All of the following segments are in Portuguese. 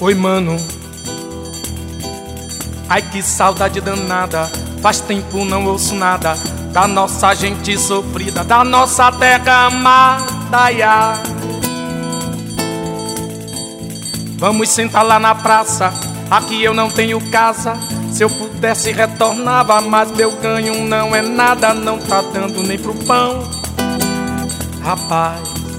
Oi, mano. Ai, que saudade danada. Faz tempo não ouço nada da nossa gente sofrida, da nossa terra amada, ia. Vamos sentar lá na praça. Aqui eu não tenho casa. Se eu pudesse retornava, mas meu ganho não é nada. Não tá dando nem pro pão. Rapaz,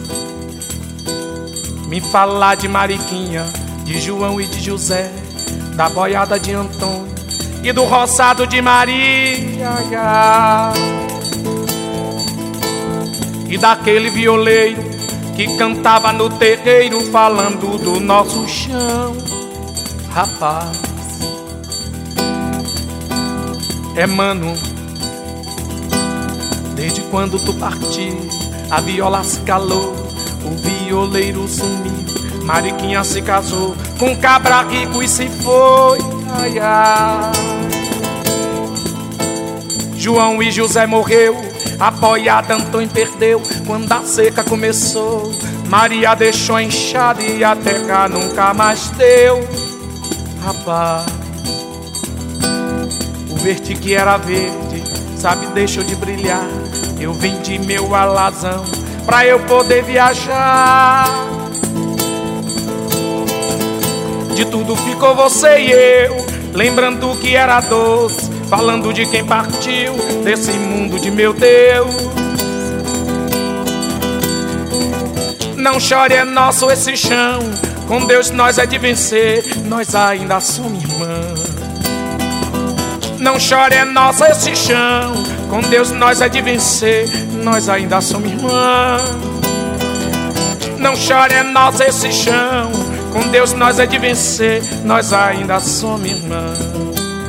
me falar de Mariquinha, de João e de José, da boiada de Antônio e do roçado de Maria, e daquele violeiro que cantava no terreiro falando do nosso chão. Rapaz, mano, desde quando tu partiu, a viola se calou, o violeiro sumiu, Mariquinha se casou com cabra rico e se foi, ai, ai. João e José morreu, a boiada Antônio perdeu. Quando a seca começou, Maria deixou enxada e a terra nunca mais deu. Rapaz, o verde que era verde, sabe, deixou de brilhar. Eu vendi meu alazão pra eu poder viajar. De tudo ficou você e eu, lembrando que era doce, falando de quem partiu desse mundo de meu Deus. Não chore, é nosso esse chão, com Deus nós é de vencer, nós ainda somos irmãos. Não chore, é nosso esse chão, com Deus nós é de vencer, nós ainda somos irmãos. Não chore, é nosso esse chão, com Deus nós é de vencer, nós ainda somos irmãos.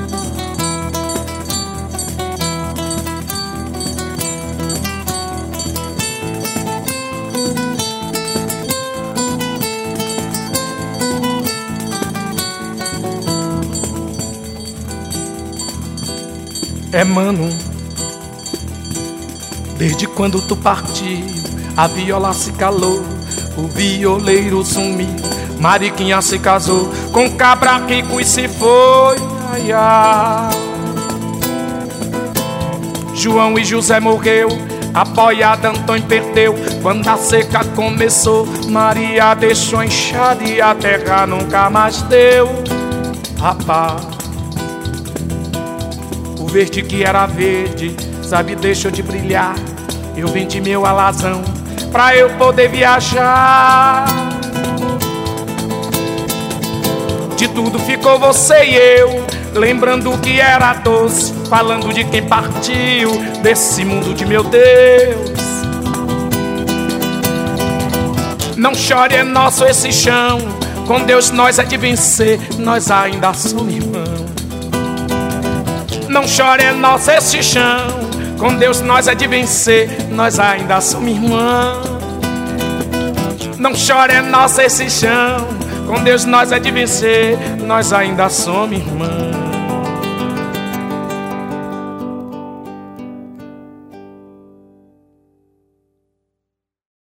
Mano, desde quando tu partiu, a viola se calou, o violeiro sumiu, Mariquinha se casou com cabra rico e se foi, ai, ai. João e José morreu, a boiada Antônio perdeu. Quando a seca começou, Maria deixou enxada e a terra nunca mais deu. Rapaz, o verde que era verde, sabe, deixou de brilhar. Eu vendi meu alazão pra eu poder viajar. De tudo ficou você e eu, lembrando que era doce, falando de quem partiu desse mundo de meu Deus. Não chore, é nosso esse chão, com Deus nós é de vencer, nós ainda somos irmãos. Não chore, é nosso esse chão, com Deus nós é de vencer, nós ainda somos irmãos. Não chore, é nosso esse chão, com Deus nós é de vencer, nós ainda somos irmãos.